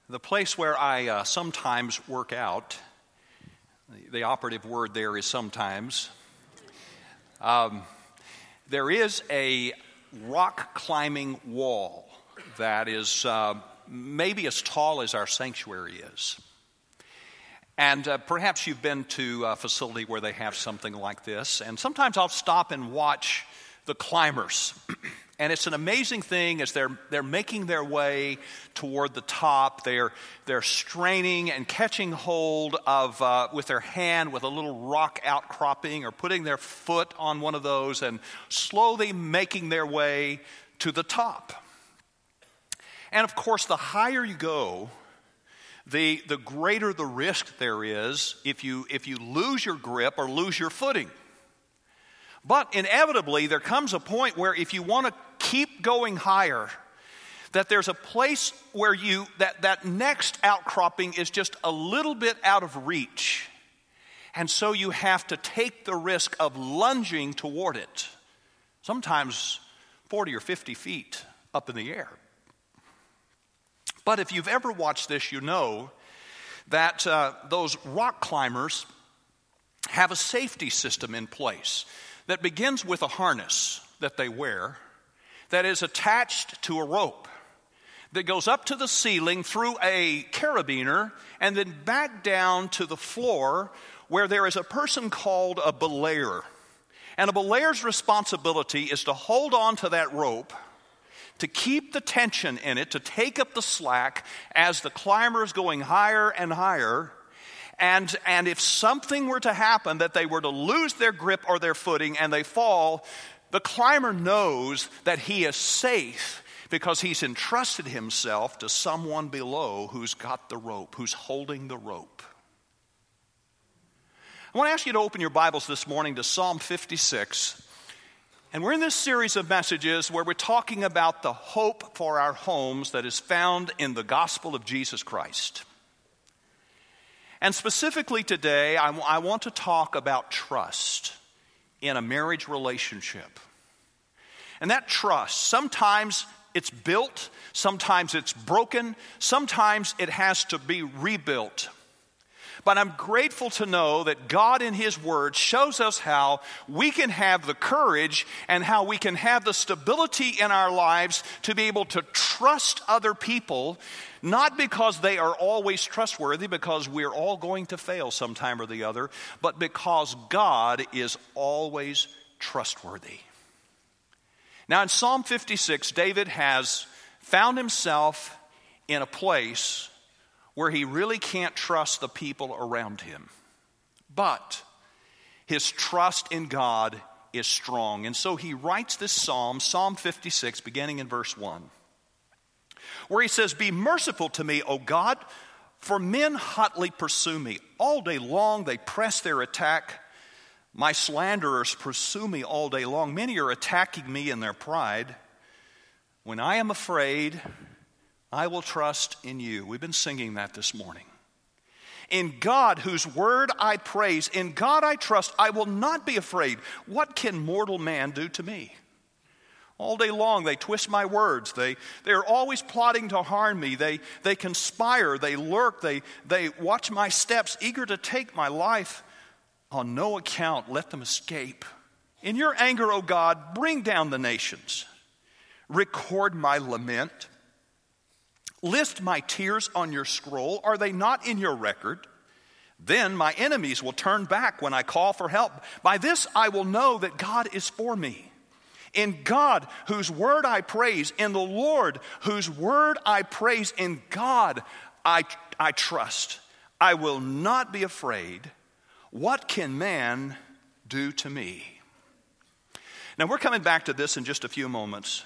The place where I sometimes work out, the operative word there is sometimes, there is a rock climbing wall that is maybe as tall as our sanctuary is. And perhaps you've been to a facility where they have something like this. And sometimes I'll stop and watch the climbers. And it's an amazing thing as they're making their way toward the top. They're straining and catching hold of with their hand with a little rock outcropping, or putting their foot on one of those and slowly making their way to the top. And of course, the higher you go, the greater the risk there is if you lose your grip or lose your footing. But inevitably, there comes a point where if you want to keep going higher, that there's a place where that next outcropping is just a little bit out of reach. And so you have to take the risk of lunging toward it, sometimes 40 or 50 feet up in the air. But if you've ever watched this, you know that those rock climbers have a safety system in place that begins with a harness that they wear that is attached to a rope that goes up to the ceiling through a carabiner and then back down to the floor, where there is a person called a belayer. And a belayer's responsibility is to hold on to that rope, to keep the tension in it, to take up the slack as the climber is going higher and higher. And if something were to happen, that they were to lose their grip or their footing and they fall, the climber knows that he is safe because he's entrusted himself to someone below who's got the rope, who's holding the rope. I want to ask you to open your Bibles this morning to Psalm 56. And we're in this series of messages where we're talking about the hope for our homes that is found in the gospel of Jesus Christ. And specifically today, I want to talk about trust in a marriage relationship. And that trust, sometimes it's built, sometimes it's broken, sometimes it has to be rebuilt. But I'm grateful to know that God in His Word shows us how we can have the courage and how we can have the stability in our lives to be able to trust other people, not because they are always trustworthy, because we're all going to fail sometime or the other, but because God is always trustworthy. Now in Psalm 56, David has found himself in a place where he really can't trust the people around him. But his trust in God is strong. And so he writes this psalm, Psalm 56, beginning in verse 1, where he says, "Be merciful to me, O God, for men hotly pursue me. All day long they press their attack. My slanderers pursue me all day long. Many are attacking me in their pride. When I am afraid, I will trust in you." We've been singing that this morning. "In God, whose word I praise, in God I trust, I will not be afraid. What can mortal man do to me? All day long they twist my words. They're always plotting to harm me. They conspire, they lurk, they watch my steps, eager to take my life. On no account let them escape. In your anger, O God, bring down the nations. Record my lament. List my tears on your scroll. Are they not in your record? Then my enemies will turn back when I call for help. By this I will know that God is for me. In God, whose word I praise, in the Lord, whose word I praise, in God I trust. I will not be afraid. What can man do to me?" Now we're coming back to this in just a few moments,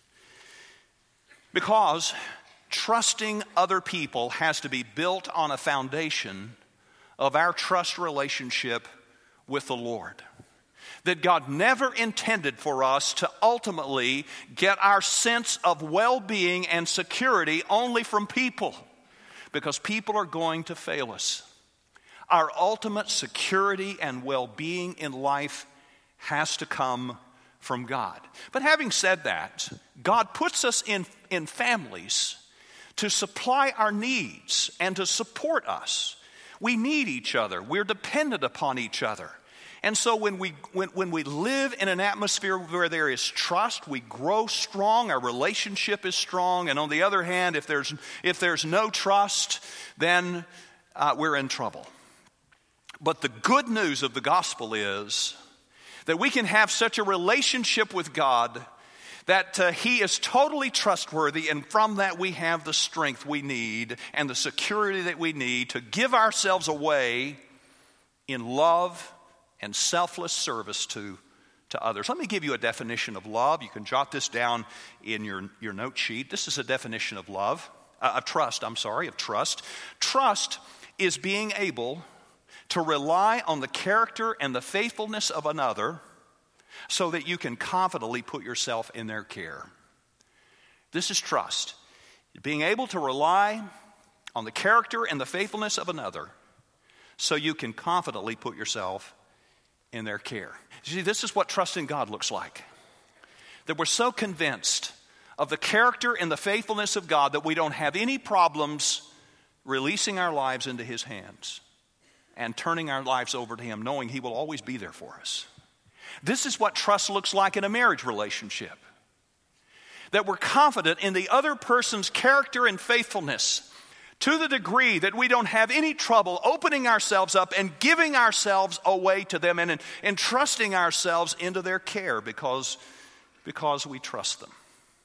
because trusting other people has to be built on a foundation of our trust relationship with the Lord. That God never intended for us to ultimately get our sense of well-being and security only from people, because people are going to fail us. Our ultimate security and well-being in life has to come from God. But having said that, God puts us in families to supply our needs and to support us. We need each other. We're dependent upon each other. And so when we live in an atmosphere where there is trust, we grow strong, our relationship is strong. And on the other hand, if there's no trust, then we're in trouble. But the good news of the gospel is that we can have such a relationship with God that He is totally trustworthy, and from that we have the strength we need and the security that we need to give ourselves away in love and selfless service to others. Let me give you a definition of love. You can jot this down in your note sheet. This is a definition of love, of trust. Trust is being able to rely on the character and the faithfulness of another so that you can confidently put yourself in their care. This is trust. Being able to rely on the character and the faithfulness of another so you can confidently put yourself in their care. You see, this is what trust in God looks like. That we're so convinced of the character and the faithfulness of God that we don't have any problems releasing our lives into His hands and turning our lives over to Him, knowing He will always be there for us. This is what trust looks like in a marriage relationship. That we're confident in the other person's character and faithfulness to the degree that we don't have any trouble opening ourselves up and giving ourselves away to them and entrusting ourselves into their care because we trust them.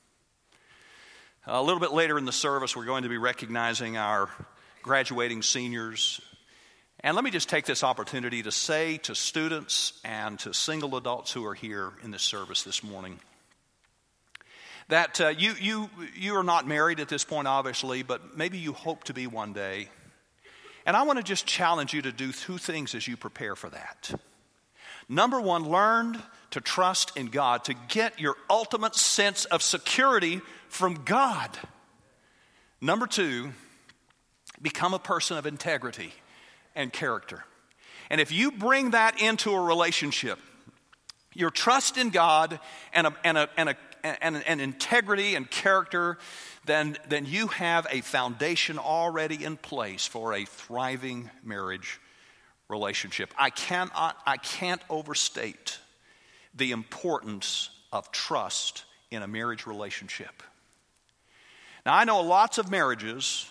A little bit later in the service, we're going to be recognizing our graduating seniors. And let me just take this opportunity to say to students and to single adults who are here in this service this morning that you are not married at this point, obviously, but maybe you hope to be one day. And I want to just challenge you to do two things as you prepare for that. Number one, learn to trust in God, to get your ultimate sense of security from God. Number two, become a person of integrity and character. And if you bring that into a relationship, your trust in God and integrity and character, then you have a foundation already in place for a thriving marriage relationship. I can't overstate the importance of trust in a marriage relationship. Now, I know lots of marriages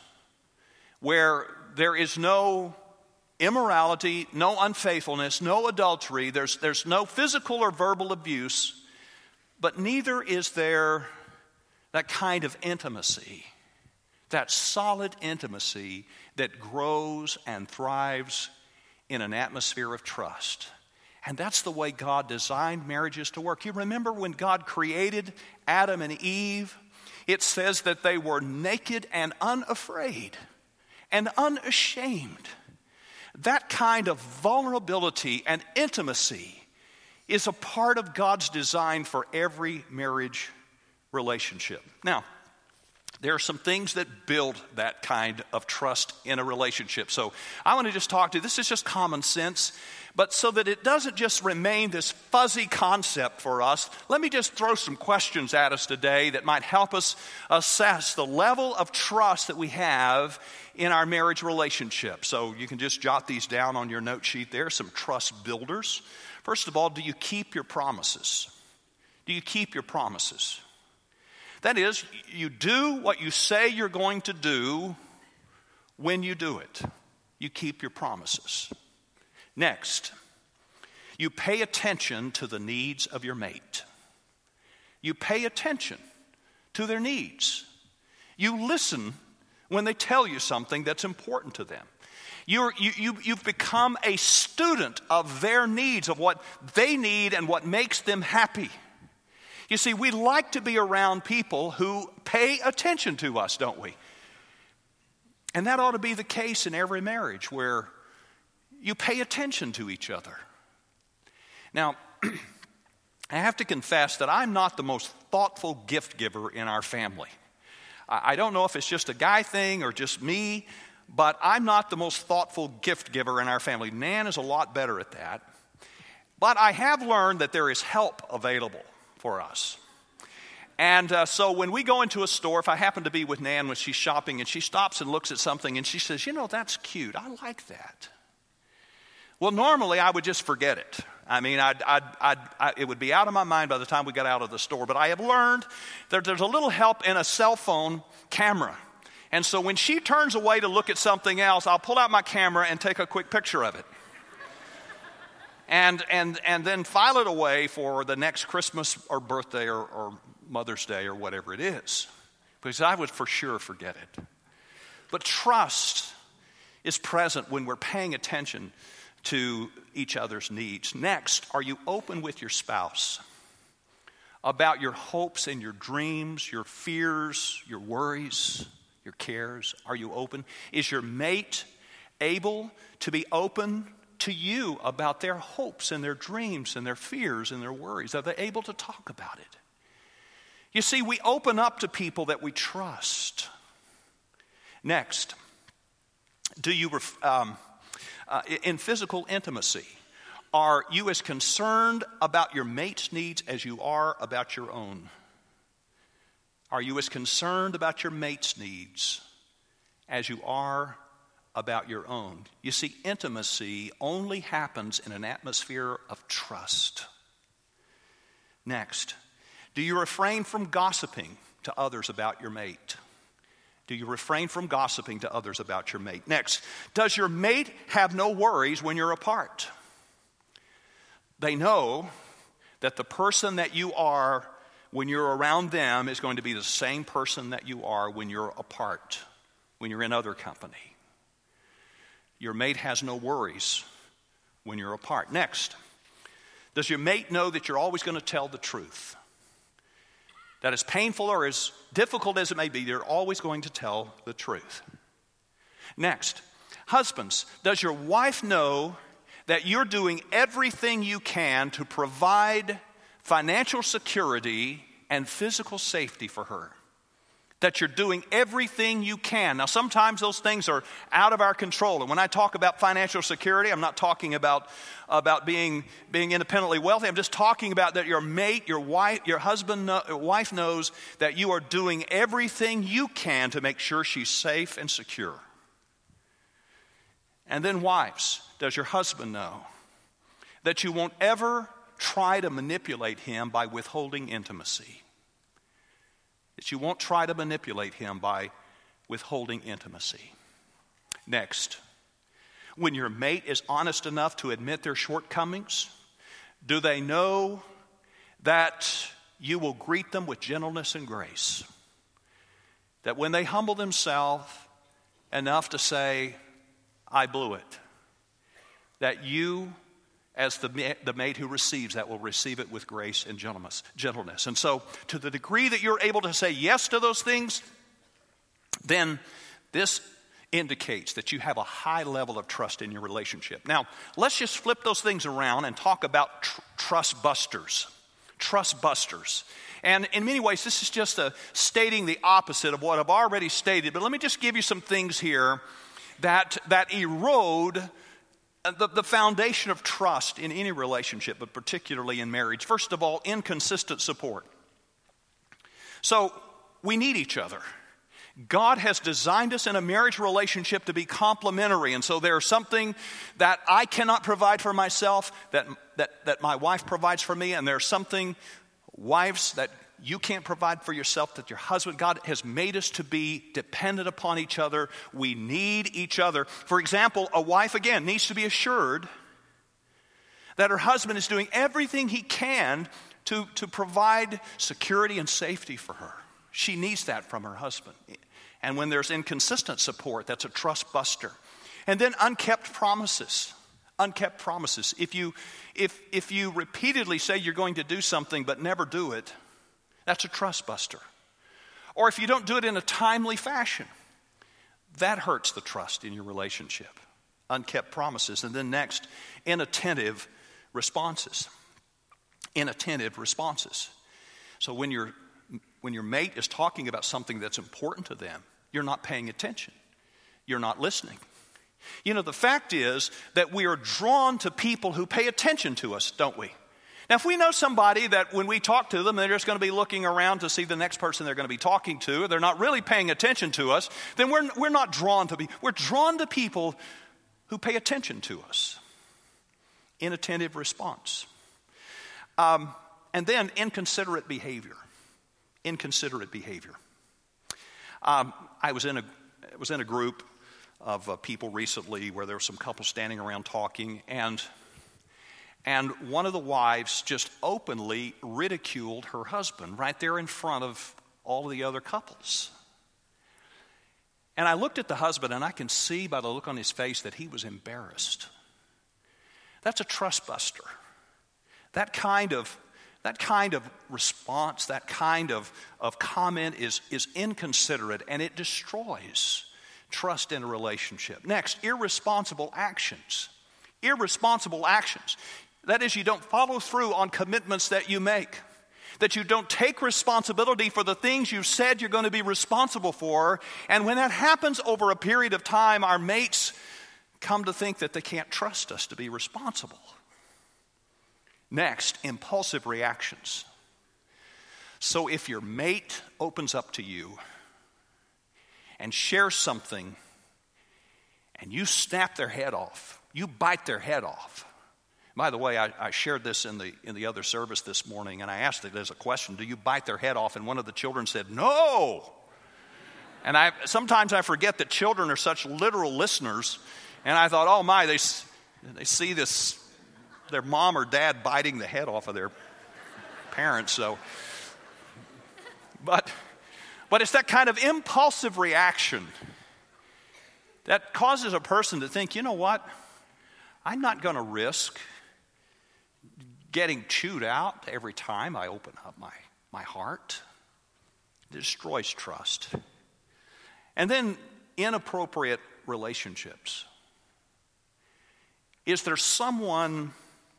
where there is no immorality, no unfaithfulness, no adultery, there's no physical or verbal abuse, but neither is there that kind of intimacy, that solid intimacy that grows and thrives in an atmosphere of trust. And that's the way God designed marriages to work. You remember when God created Adam and Eve, it says that they were naked and unafraid and unashamed. That kind of vulnerability and intimacy is a part of God's design for every marriage relationship. Now, there are some things that build that kind of trust in a relationship. So I want to just talk to you. This is just common sense, but so that it doesn't just remain this fuzzy concept for us, let me just throw some questions at us today that might help us assess the level of trust that we have in our marriage relationship. So you can just jot these down on your note sheet there, some trust builders. First of all, do you keep your promises? Do you keep your promises? That is, you do what you say you're going to do when you do it. You keep your promises. Next, you pay attention to the needs of your mate. You pay attention to their needs. You listen when they tell you something that's important to them. You've become a student of their needs, of what they need and what makes them happy. You see, we like to be around people who pay attention to us, don't we? And that ought to be the case in every marriage where you pay attention to each other. Now, I have to confess that I'm not the most thoughtful gift giver in our family. I don't know if it's just a guy thing or just me, but I'm not the most thoughtful gift giver in our family. Nan is a lot better at that. But I have learned that there is help available for us. And so when we go into a store, if I happen to be with Nan when she's shopping and she stops and looks at something and she says, that's cute. I like that. Well, normally I would just forget it. I mean, it would be out of my mind by the time we got out of the store. But I have learned that there's a little help in a cell phone camera. And so when she turns away to look at something else, I'll pull out my camera and take a quick picture of it. And then file it away for the next Christmas or birthday or Mother's Day or whatever it is. Because I would for sure forget it. But trust is present when we're paying attention to each other's needs. Next, are you open with your spouse about your hopes and your dreams, your fears, your worries, your cares? Are you open? Is your mate able to be open to you about their hopes and their dreams and their fears and their worries? Are they able to talk about it? You see, we open up to people that we trust. Next, do you in physical intimacy, are you as concerned about your mate's needs as you are about your own? Are you as concerned about your mate's needs as you are about your own? You see, intimacy only happens in an atmosphere of trust. Next, do you refrain from gossiping to others about your mate? Do you refrain from gossiping to others about your mate? Next, does your mate have no worries when you're apart? They know that the person that you are when you're around them is going to be the same person that you are when you're apart, when you're in other company. Your mate has no worries when you're apart. Next, does your mate know that you're always going to tell the truth? That as painful or as difficult as it may be, you're always going to tell the truth. Next, husbands, does your wife know that you're doing everything you can to provide financial security and physical safety for her? That you're doing everything you can. Now, sometimes those things are out of our control. And when I talk about financial security, I'm not talking about being independently wealthy. I'm just talking about that your mate, your wife, wife knows that you are doing everything you can to make sure she's safe and secure. And then wives, does your husband know that you won't ever try to manipulate him by withholding intimacy? That you won't try to manipulate him by withholding intimacy. Next, when your mate is honest enough to admit their shortcomings, do they know that you will greet them with gentleness and grace? That when they humble themselves enough to say, I blew it, that you, as the mate who receives that, will receive it with grace and gentleness. And so, to the degree that you're able to say yes to those things, then this indicates that you have a high level of trust in your relationship. Now, let's just flip those things around and talk about trust busters. Trust busters. And in many ways, this is just stating the opposite of what I've already stated. But let me just give you some things here that erode the foundation of trust in any relationship, but particularly in marriage. First of all, inconsistent support. So, we need each other. God has designed us in a marriage relationship to be complementary. And so there's something that I cannot provide for myself that my wife provides for me. And there's something, wives, that you can't provide for yourself that your husband. God has made us to be dependent upon each other. We need each other. For example, a wife, again, needs to be assured that her husband is doing everything he can to provide security and safety for her. She needs that from her husband. And when there's inconsistent support, that's a trust buster. And then unkept promises. Unkept promises. If you repeatedly say you're going to do something but never do it, that's a trust buster. Or if you don't do it in a timely fashion, that hurts the trust in your relationship. Unkept promises. And then next, inattentive responses. Inattentive responses. So when your mate is talking about something that's important to them, you're not paying attention. You're not listening. You know, the fact is that we are drawn to people who pay attention to us, don't we? Now, if we know somebody that when we talk to them, they're just going to be looking around to see the next person they're going to be talking to, they're not really paying attention to us, then we're not drawn to we're drawn to people who pay attention to us. Inattentive response. And then inconsiderate behavior. Inconsiderate behavior. I was in a group of people recently where there were some couples standing around talking, and one of the wives just openly ridiculed her husband right there in front of all of the other couples. And I looked at the husband, and I can see by the look on his face that he was embarrassed. That's a trust buster. That kind of response, that kind of comment is inconsiderate, and it destroys trust in a relationship. Next, irresponsible actions. Irresponsible actions. That is, you don't follow through on commitments that you make. That you don't take responsibility for the things you said you're going to be responsible for. And when that happens over a period of time, our mates come to think that they can't trust us to be responsible. Next, impulsive reactions. So if your mate opens up to you and shares something and you snap their head off, you bite their head off. By the way, I shared this in the other service this morning, and I asked it as a question, do you bite their head off? And one of the children said, no. And sometimes I forget that children are such literal listeners, and I thought, oh my, they see this, their mom or dad biting the head off of their parents. So, but it's that kind of impulsive reaction that causes a person to think, you know what, I'm not going to risk getting chewed out every time I open up my heart. It destroys trust. And then inappropriate relationships. Is there someone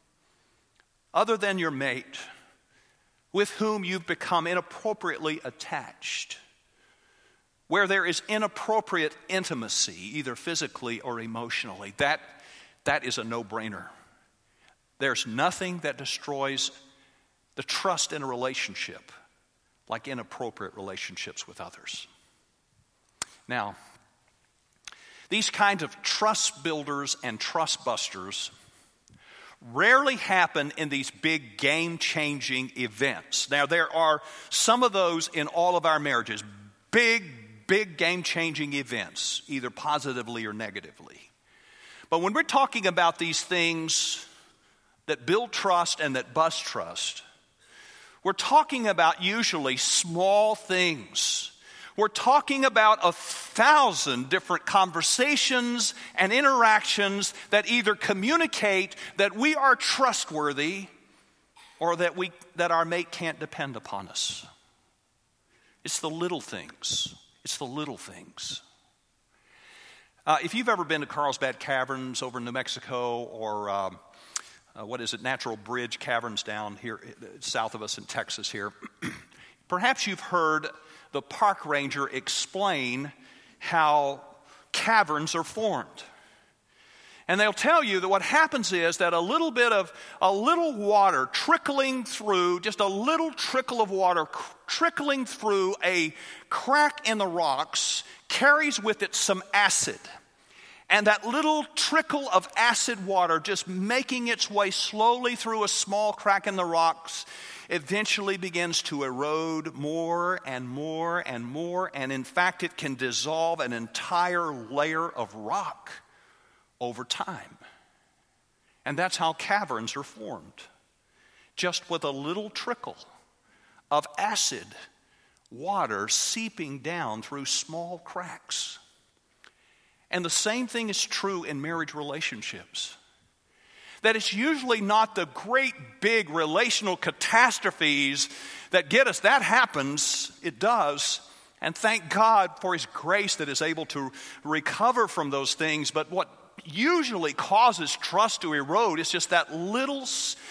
other than your mate with whom you've become inappropriately attached, where there is inappropriate intimacy, either physically or emotionally? That is a no-brainer. There's nothing that destroys the trust in a relationship like inappropriate relationships with others. Now, these kinds of trust builders and trust busters rarely happen in these big game-changing events. Now, there are some of those in all of our marriages, big game-changing events, either positively or negatively. But when we're talking about these things that build trust and that bust trust, we're talking about usually small things. We're talking about 1,000 different conversations and interactions that either communicate that we are trustworthy or that our mate can't depend upon us. It's the little things. It's the little things. If you've ever been to Carlsbad Caverns over in New Mexico, or Natural Bridge Caverns down here south of us in Texas here, perhaps you've heard the park ranger explain how caverns are formed. And they'll tell you that what happens is that a little water trickling through, just a little trickle of water trickling through a crack in the rocks carries with it some acid. And that little trickle of acid water just making its way slowly through a small crack in the rocks eventually begins to erode more and more and more. And in fact, it can dissolve an entire layer of rock over time. And that's how caverns are formed. Just with a little trickle of acid water seeping down through small cracks. And the same thing is true in marriage relationships. That it's usually not the great big relational catastrophes that get us. That happens, it does. And thank God for His grace that is able to recover from those things. But what usually causes trust to erode is just that little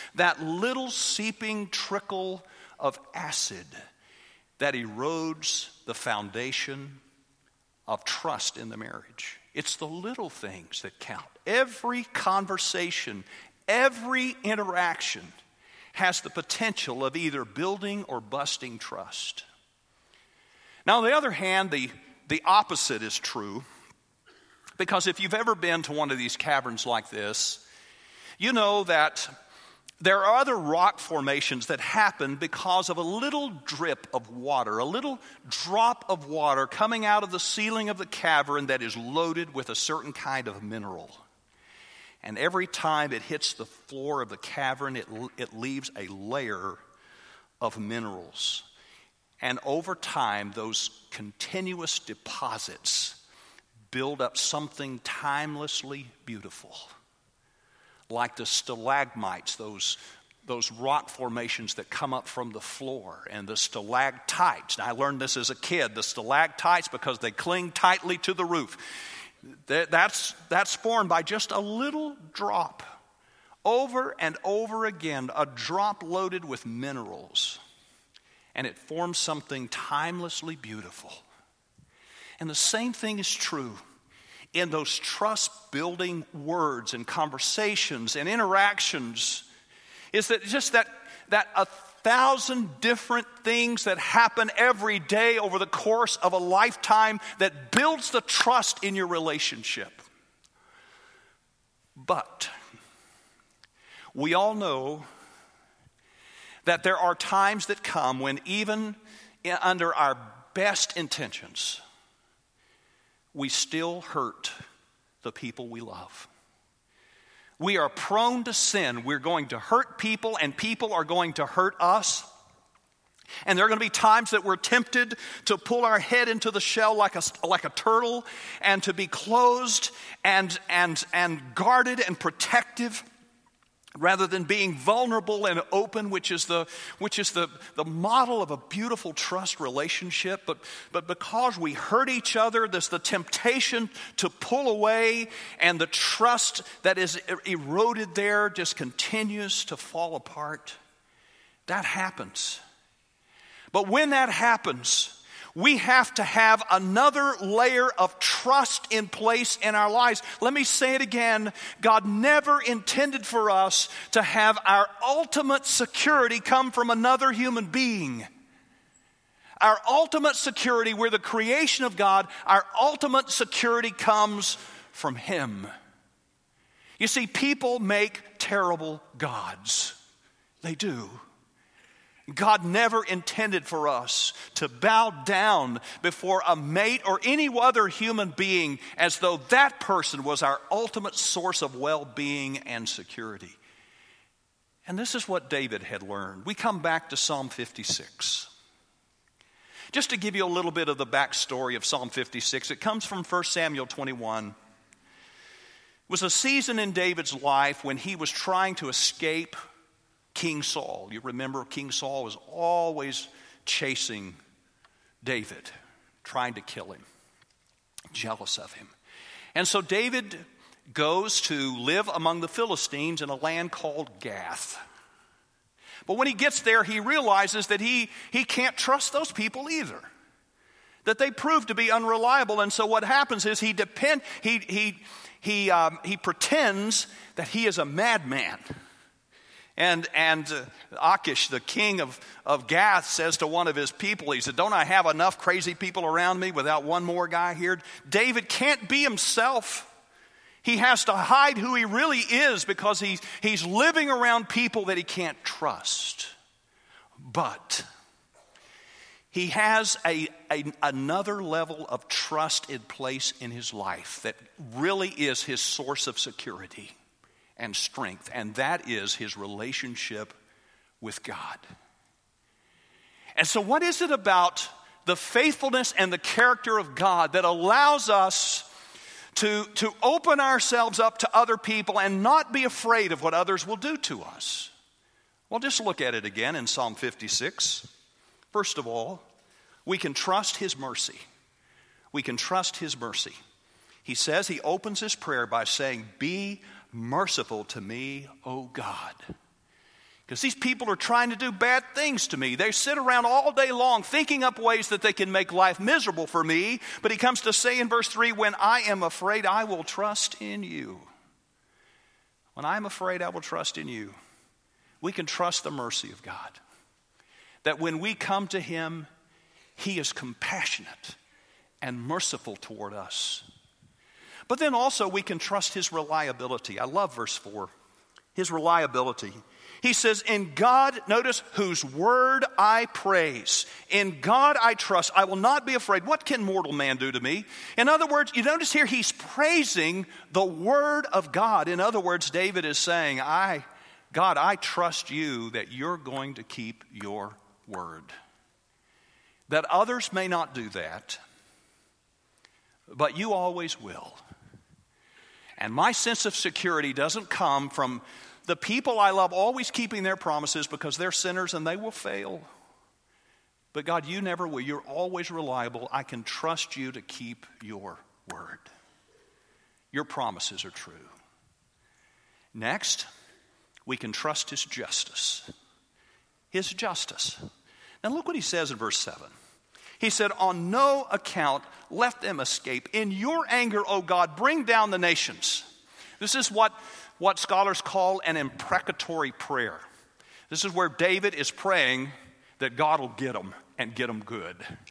seeping trickle of acid that erodes the foundation of trust in the marriage. It's the little things that count. Every conversation, every interaction has the potential of either building or busting trust. Now, on the other hand, the opposite is true, because if you've ever been to one of these caverns like this, you know that there are other rock formations that happen because of a little drip of water, a little drop of water coming out of the ceiling of the cavern that is loaded with a certain kind of mineral. And every time it hits the floor of the cavern, it leaves a layer of minerals. And over time, those continuous deposits build up something timelessly beautiful, like the stalagmites, those rock formations that come up from the floor, and the stalactites. Now, I learned this as a kid, the stalactites, because they cling tightly to the roof. That's formed by just a little drop. Over and over again, a drop loaded with minerals. And it forms something timelessly beautiful. And the same thing is true in those trust-building words and conversations and interactions, is that just that 1,000 different things that happen every day over the course of a lifetime that builds the trust in your relationship. But we all know that there are times that come when even under our best intentions, we still hurt the people we love. We are prone to sin. We're going to hurt people, and people are going to hurt us. And there are going to be times that we're tempted to pull our head into the shell like a turtle, and to be closed and guarded and protective, rather than being vulnerable and open, which is the model of a beautiful trust relationship. But because we hurt each other, there's the temptation to pull away, and the trust that is eroded there just continues to fall apart. That happens. But when that happens, we have to have another layer of trust in place in our lives. Let me say it again. God never intended for us to have our ultimate security come from another human being. Our ultimate security, we're the creation of God, our ultimate security comes from Him. You see, people make terrible gods. They do. God never intended for us to bow down before a mate or any other human being as though that person was our ultimate source of well-being and security. And this is what David had learned. We come back to Psalm 56. Just to give you a little bit of the backstory of Psalm 56, it comes from 1 Samuel 21. It was a season in David's life when he was trying to escape King Saul. You remember King Saul was always chasing David, trying to kill him, jealous of him. And so David goes to live among the Philistines in a land called Gath. But when he gets there, he realizes that he can't trust those people either, that they prove to be unreliable. And so what happens is he pretends that he is a madman. And Achish, the king of Gath, says to one of his people, he said, "Don't I have enough crazy people around me without one more guy here?" David can't be himself. He has to hide who he really is because he's living around people that he can't trust. But he has another level of trust in place in his life that really is his source of security and strength, and that is his relationship with God. And so what is it about the faithfulness and the character of God that allows us to open ourselves up to other people and not be afraid of what others will do to us? Well, just look at it again in Psalm 56. First of all, we can trust His mercy. We can trust His mercy. He says, he opens his prayer by saying, "Be merciful to me, O God." Because these people are trying to do bad things to me. They sit around all day long thinking up ways that they can make life miserable for me. But he comes to say in verse 3, "When I am afraid, I will trust in you." When I am afraid, I will trust in you. we can trust the mercy of God. That when we come to him, he is compassionate and merciful toward us. But then also we can trust his reliability. I love verse 4. His reliability. He says, in God, notice, whose word I praise. In God I trust. I will not be afraid. What can mortal man do to me? In other words, you notice here he's praising the word of God. In other words, David is saying, God, I trust you that you're going to keep your word. That others may not do that, but you always will. And my sense of security doesn't come from the people I love always keeping their promises, because they're sinners and they will fail. But God, you never will. You're always reliable. I can trust you to keep your word. Your promises are true. Next, we can trust his justice. His justice. Now look what he says in verse 7. He said, on no account let them escape. In your anger, O God, bring down the nations. This is what scholars call an imprecatory prayer. This is where David is praying that God will get them and get them good.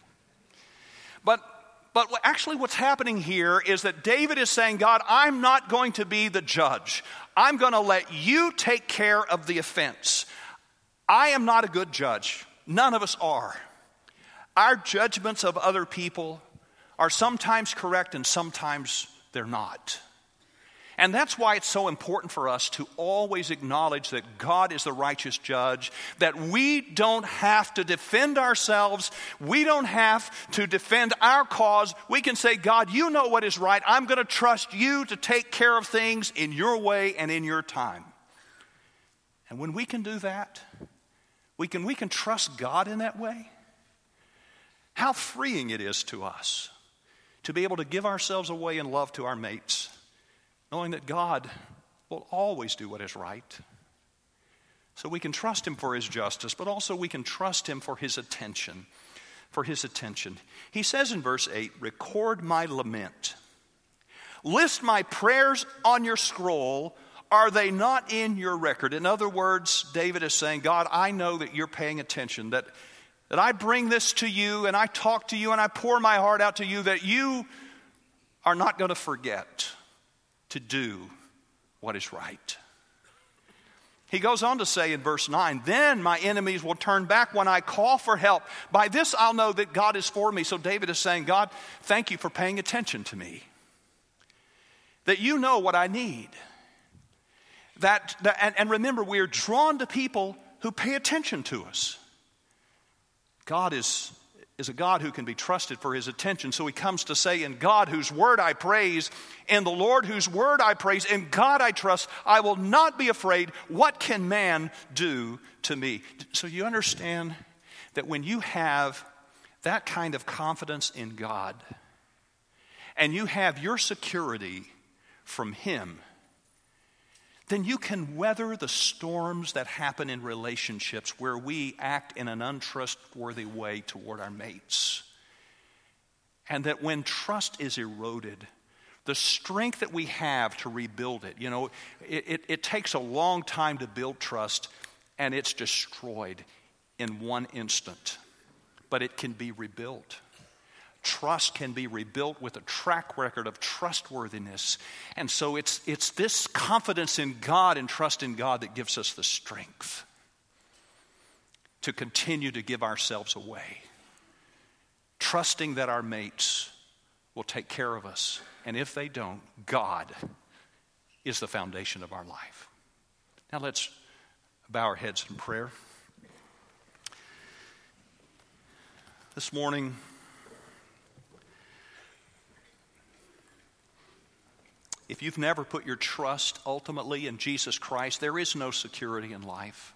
But actually what's happening here is that David is saying, God, I'm not going to be the judge. I'm going to let you take care of the offense. I am not a good judge. None of us are. Our judgments of other people are sometimes correct and sometimes they're not. And that's why it's so important for us to always acknowledge that God is the righteous judge, that we don't have to defend ourselves, we don't have to defend our cause. We can say, God, you know what is right. I'm going to trust you to take care of things in your way and in your time. And when we can do that, we can trust God in that way. How freeing it is to us to be able to give ourselves away in love to our mates, knowing that God will always do what is right. So we can trust him for his justice, but also we can trust him for his attention. He says in verse 8, record my lament. List my prayers on your scroll. Are they not in your record? In other words, David is saying, God, I know that you're paying attention, that I bring this to you and I talk to you and I pour my heart out to you, that you are not going to forget to do what is right. He goes on to say in verse 9, then my enemies will turn back when I call for help. By this I'll know that God is for me. So David is saying, God, thank you for paying attention to me. That you know what I need. And remember, we are drawn to people who pay attention to us. God is a God who can be trusted for his attention. So he comes to say, in God whose word I praise, in the Lord whose word I praise, in God I trust, I will not be afraid. What can man do to me? So you understand that when you have that kind of confidence in God, and you have your security from him, then you can weather the storms that happen in relationships where we act in an untrustworthy way toward our mates. And that when trust is eroded, the strength that we have to rebuild it, it takes a long time to build trust, and it's destroyed in one instant. But it can be rebuilt. Trust can be rebuilt with a track record of trustworthiness. And so it's this confidence in God and trust in God that gives us the strength to continue to give ourselves away, trusting that our mates will take care of us. And if they don't, God is the foundation of our life. Now let's bow our heads in prayer. This morning, if you've never put your trust ultimately in Jesus Christ, there is no security in life.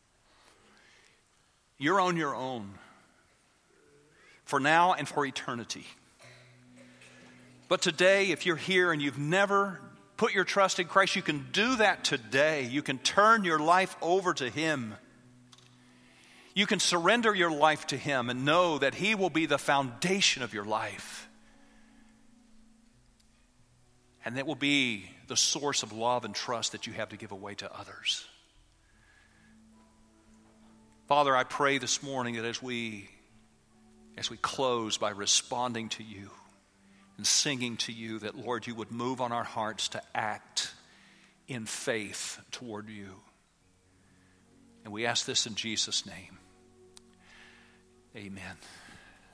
You're on your own for now and for eternity. But today, if you're here and you've never put your trust in Christ, you can do that today. You can turn your life over to him. You can surrender your life to him and know that he will be the foundation of your life. And that will be the source of love and trust that you have to give away to others. Father, I pray this morning that as we close by responding to you and singing to you, that, Lord, you would move on our hearts to act in faith toward you. And we ask this in Jesus' name. Amen.